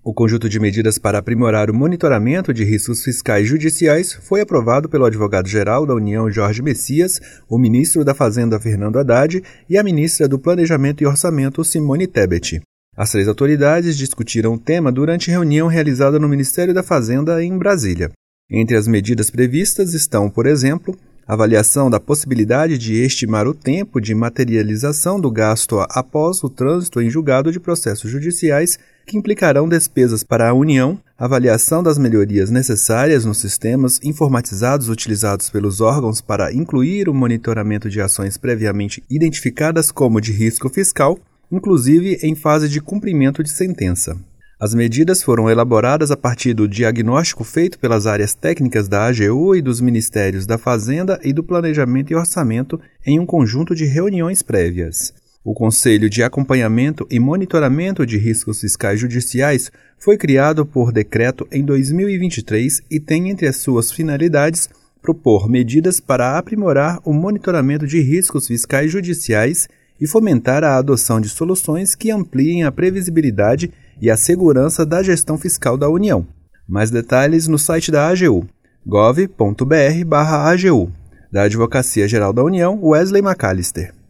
O conjunto de medidas para aprimorar o monitoramento de riscos fiscais judiciais foi aprovado pelo advogado-geral da União, Jorge Messias, o ministro da Fazenda, Fernando Haddad, e a ministra do Planejamento e Orçamento, Simone Tebet. As três autoridades discutiram o tema durante reunião realizada no Ministério da Fazenda, em Brasília. Entre as medidas previstas estão, por exemplo, a avaliação da possibilidade de estimar o tempo de materialização do gasto após o trânsito em julgado de processos judiciais que implicarão despesas para a União, avaliação das melhorias necessárias nos sistemas informatizados utilizados pelos órgãos para incluir o monitoramento de ações previamente identificadas como de risco fiscal, inclusive em fase de cumprimento de sentença. As medidas foram elaboradas a partir do diagnóstico feito pelas áreas técnicas da AGU e dos Ministérios da Fazenda e do Planejamento e Orçamento em um conjunto de reuniões prévias. O Conselho de Acompanhamento e Monitoramento de Riscos Fiscais Judiciais foi criado por decreto em 2023 e tem entre as suas finalidades propor medidas para aprimorar o monitoramento de riscos fiscais judiciais e fomentar a adoção de soluções que ampliem a previsibilidade e a segurança da gestão fiscal da União. Mais detalhes no site da AGU, gov.br/AGU. Da Advocacia Geral da União, Wesley McAllister.